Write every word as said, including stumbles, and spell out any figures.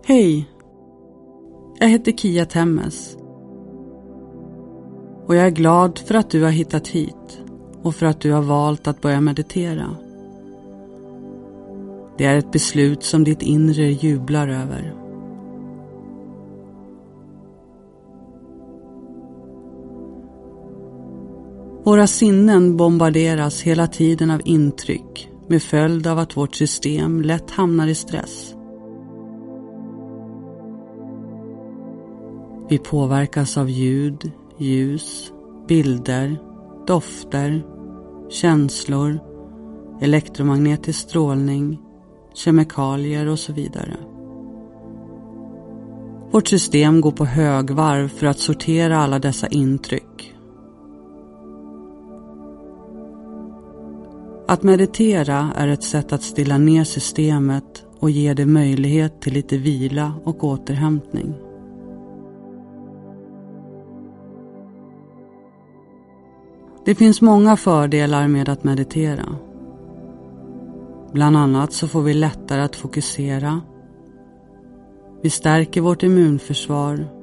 Hej, jag heter Kia Temmes och jag är glad för att du har hittat hit och för att du har valt att börja meditera. Det är ett beslut som ditt inre jublar över. Våra sinnen bombarderas hela tiden av intryck med följd av att vårt system lätt hamnar i stress. Vi påverkas av ljud, ljus, bilder, dofter, känslor, elektromagnetisk strålning, kemikalier och så vidare. Vårt system går på högvarv för att sortera alla dessa intryck. Att meditera är ett sätt att stilla ner systemet och ge det möjlighet till lite vila och återhämtning. Det finns många fördelar med att meditera. Bland annat så får vi lättare att fokusera. Vi stärker vårt immunförsvar